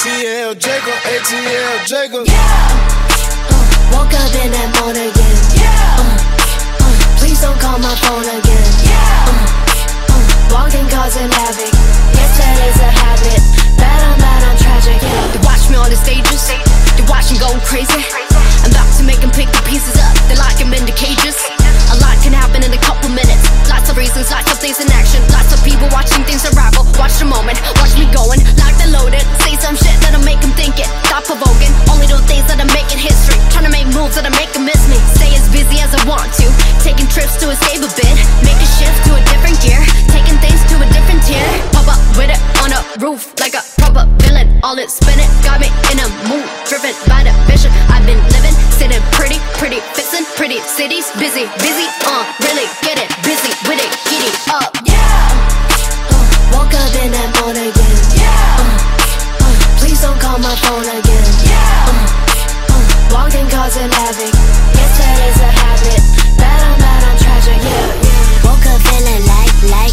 ATL Jacob, ATL Jacob. Woke up in that morning again. Please don't call my phone again. Walking causing havoc. Yes, that is a habit. Bad, I'm tragic. They watch me on the stages. They watch me going crazy. I'm about to make them pick the pieces up. They like them in the cages. A lot can happen in a couple minutes. Lots of reasons, lots of things in action. Lots of people watching things unravel. Watch the moment, watch me going like they're loaded. Say some shit that'll make them think it. Stop provoking, only do things that'll make it history. Trying to make moves that'll make them miss me. Stay as busy as I want to. Taking trips to escape a bit. Make a shift to a different gear. Taking things to a different tier. Pop up with it on a roof like a proper villain. All it spinning, got me in a mood. Driven by the vision I've been living. Sitting pretty, fixing pretty cities. Busy, really get it. Busy with it, giddy up. Woke up in that morning again. Please don't call my phone again. Walking causing havoc. Yes, that is a habit. Bad, I'm tragic. Woke up feeling like.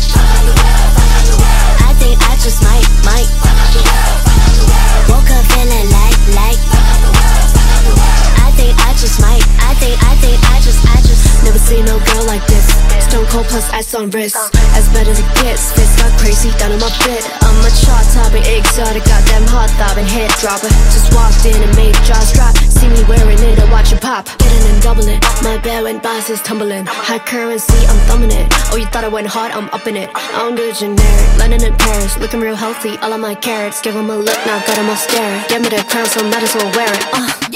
I think I just might. Woke up feeling like. I think I just might. I just never seen no girl like this. Stone cold plus ice on wrist. As bad as it gets. Face got crazy down on my bed. I'm a chart topping, exotic, goddamn hot throbbing head dropper. Just walked in and made jaws drop. See me wearing it, I watch it pop. Getting and doubling. My bed when bosses tumbling. High currency, I'm thumbing it. Oh, you thought I went hard, I'm upping it. I don't do generic. London and Paris, looking real healthy. All of my carrots, give them a look, now got them all staring. Give me the crown, so might as well wear it.